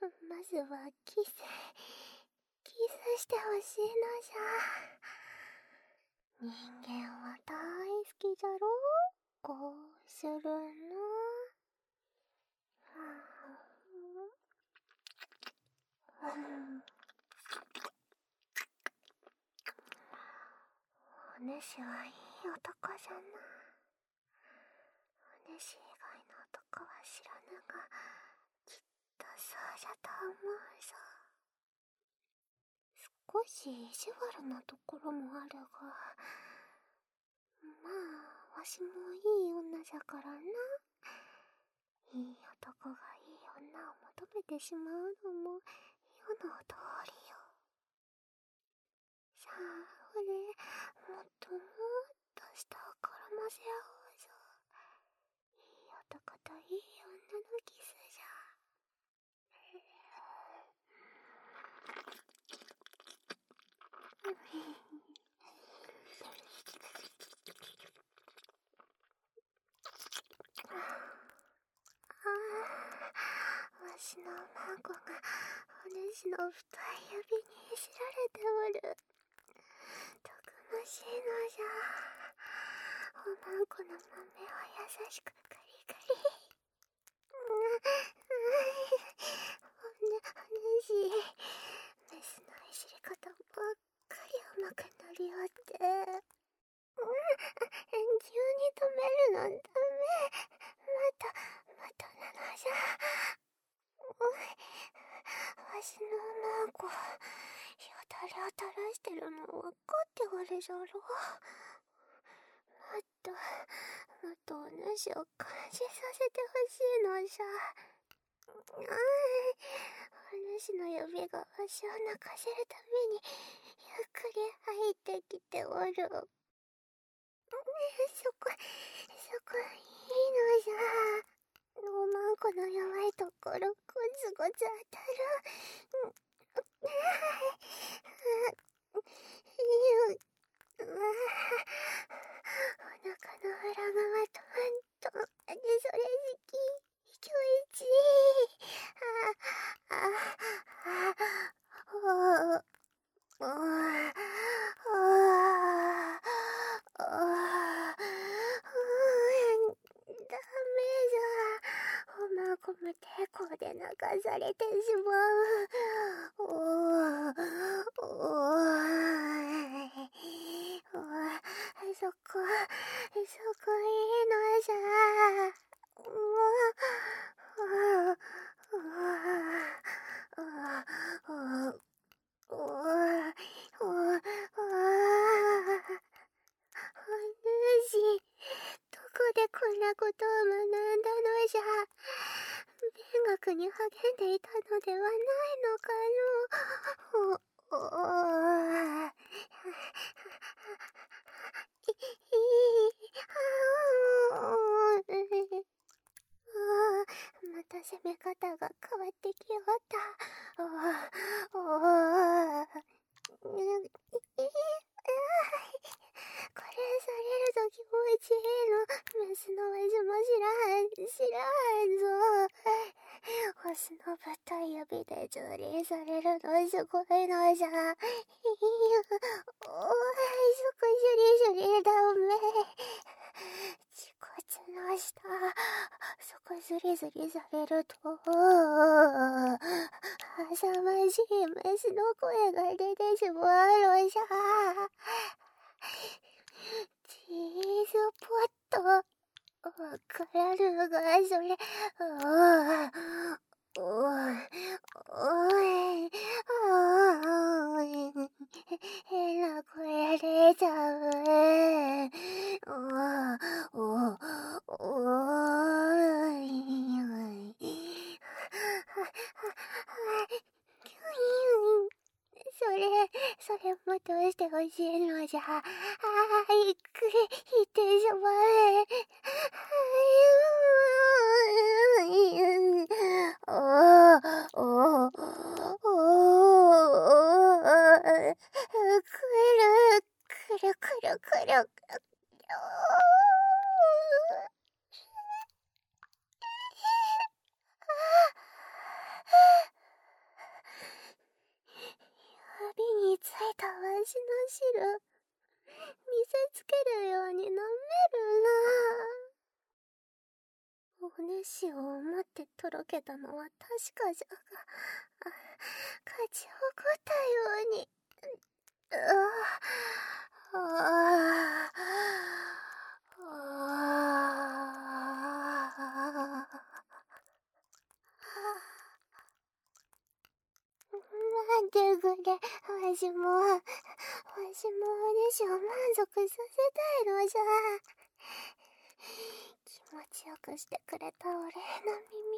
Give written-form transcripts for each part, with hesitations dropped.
まずはキスしてほしいのじゃ。人間は大好きじゃろ。こうするの。お主はいい男じゃな。お主以外の男は知らぬが、きっとそうじゃと思うぞ。少し意地悪なところもあるが、まあわしもいい女じゃからな。いい男がいい女を求めてしまうのも世の通りよ。さあ俺、もっともっと舌を絡ませ合おうぞ。いい男といい女のキスじゃ。わしの孫がお主の太い指にいじられておる。たくましいのじゃ。おまんこの豆を優しくカリカリ。お主、メスのいじり方ばっかり上手くなりおって。急に止めるのダメ。またなのじゃ。わしのおまんこ、よだれを垂らしてるの分かっておるじゃろ。もっとお主を感じさせてほしいのじゃ。お主の指がわしを泣かせるためにゆっくり入ってきておる。そこいいのじゃ。おまんこの弱いところゴツゴツ当たる。お腹の裏側とそれ好き。今日一。ダメじゃ。おまんこも抵抗で泣かされてしまう。そこいいのじゃ。お主、どこでこんなことを学んだのじゃ。勉学に励んでいたのではないのかの。また攻め方が変わってきおった。これされると気持ちいいの。メスのわしも知らんぞ。オスの太い指で蹂躙されるのすごいのじゃ。おい、そこジュリジュリだめ。恥骨の下、そこズリズリされると浅ましいメスの声が出てしまうのじゃ。チーズポット、わからぬがそれ。変な声出ちゃう。それもどうしてほしいのじゃ。行ってしまえ。くる。 お主を思ってとろけたのは確かじゃが、勝ち誇ったように。なんてくれ、わしもお主を満足させたいのじゃ。気持ちよくしてくれたお礼の耳な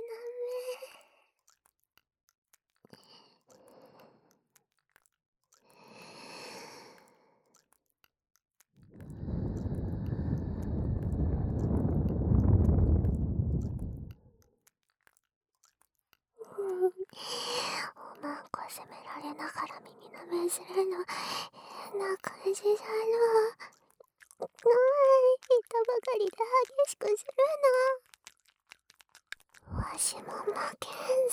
おまんこ責められながら耳なめするの変な感じじゃの。言ったばかりで激しくするな。わしも負けんぞ。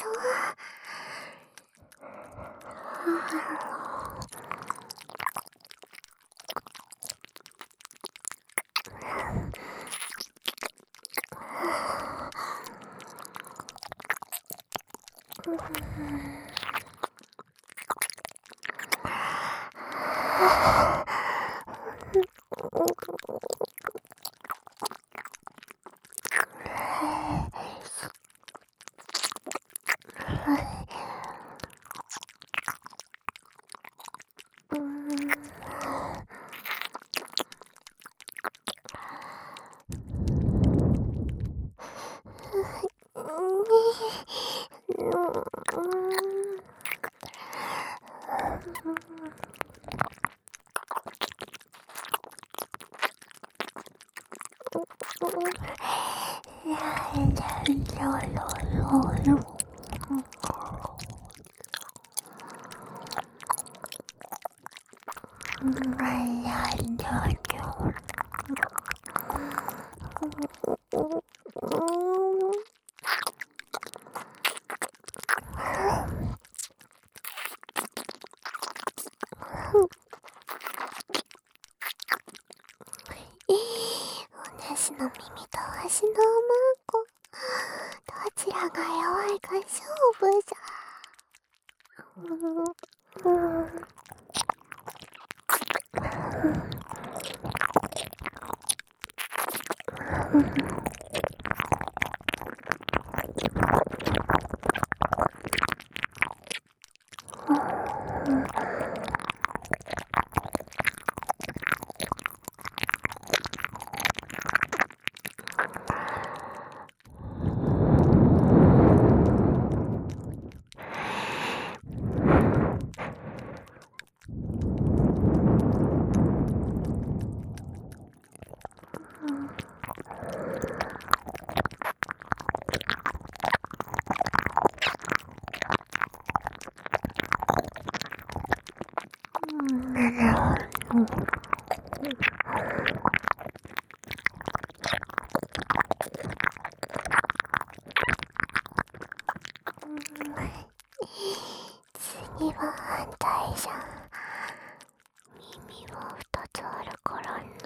お主の耳とわしのおまんこ、どちらが弱いか勝負じゃ。次は反対じゃ。耳は2つあるからな。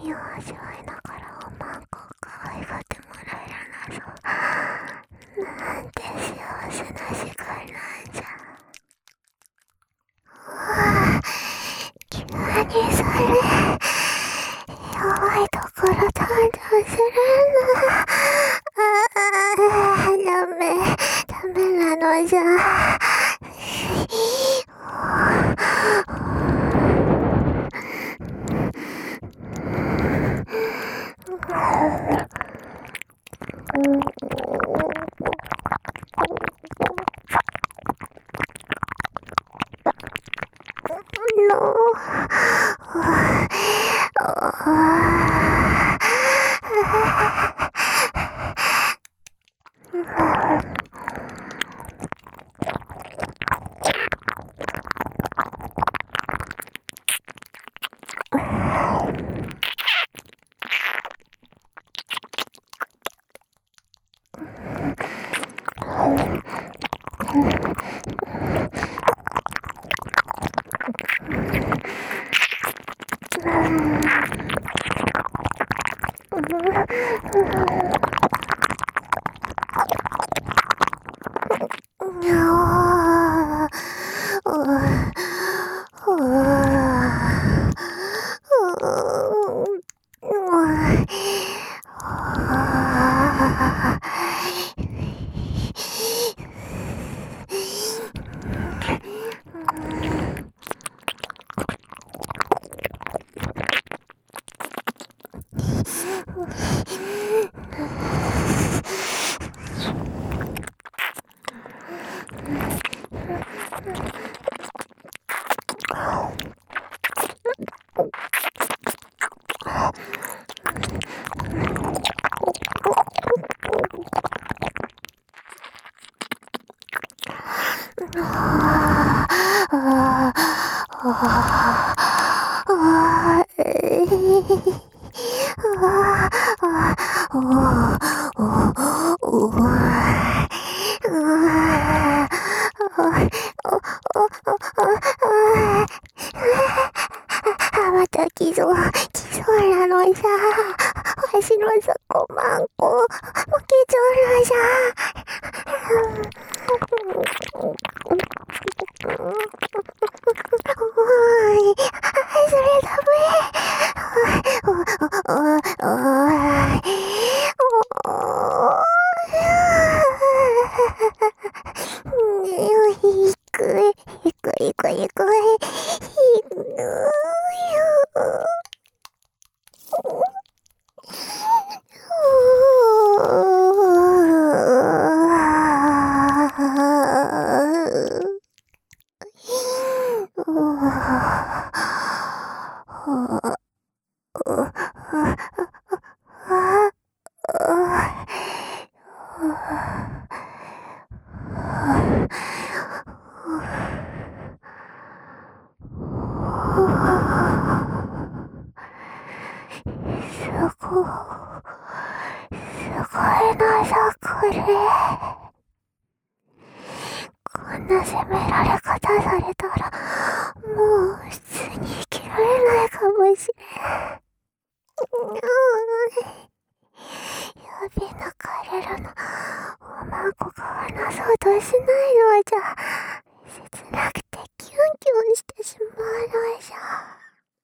みを味わいながらおまんこを可愛がってもらえるなぞ。なんて幸せな時間なんじゃ。急にそれ弱いところ誕生するな。ダメなのじゃ。また来そうなのじゃ。わしのそこまんこ、もけちょるじゃ。おい、それダこんな責められ方されたら、もう普通に生きられないかもしれん。やべな彼らのおまんこが話そうとしないのじゃ。切なくてキュンキュンしてしまうのじゃ。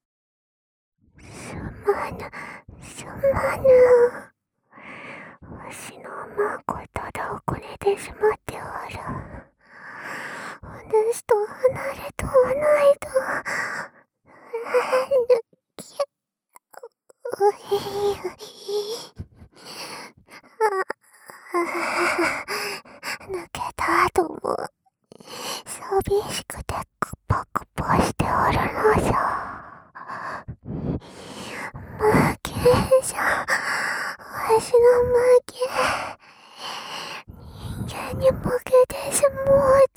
すまぬ。わしのおまんこただをこねてしまっておる。お主と離れとはないと。抜けた後も寂しくてクポクポしておるのじゃ。負けじゃ。わしの負け。人間に負けてしもう